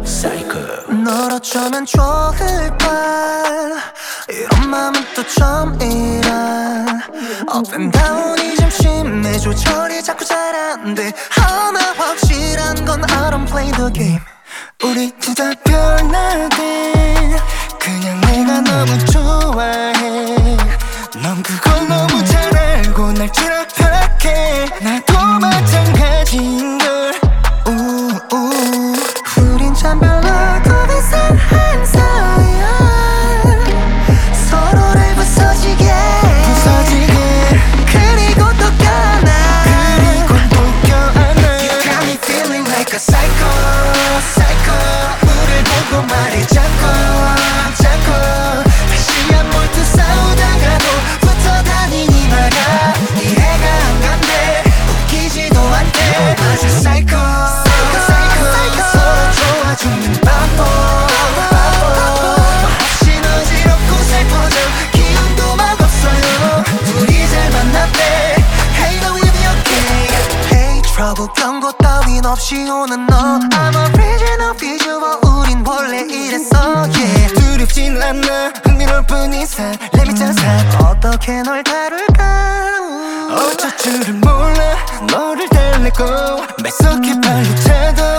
Psycho. 널 어쩌면 좋을걸. 이런 맘은 또 처음이라. Up and down이 좀 심해. 조절이 자꾸 잘 안 돼. 하나 확실한 건 I don't play the game. 우리 둘 다 별나대. 그냥 내가 너무 좋아해. 넌 그걸 너무 잘 알고 날 추락해. 나도 마찬가지인걸. 우린 참 별로고 이상한 사이야. 서로를 부서지게 그리고 또 껴안아. You got me feeling like a psycho. 우릴 보고 말이 작고 다시 한 번 또 싸우다가도 붙어 다니니 말야. 이해가 안 간대. 웃기지도 않대. 맞아 psycho. 서로 좋아 죽는 바보. 없인 어지럽고 슬퍼져. 기운도 맛없어요. 둘이 잘 만났대. Hey, but we'll be okay. Hey, trouble 경고 따윈 없이 오는 너. I'm original visual. 우린 원래 이랬어. Yeah. 두렵진 않아. 흥미로울 뿐 이상. Let me just have. 어떻게 널 다룰까. 어쩔 줄은 몰라. 너를 달래고 말 섞여 빨리 차도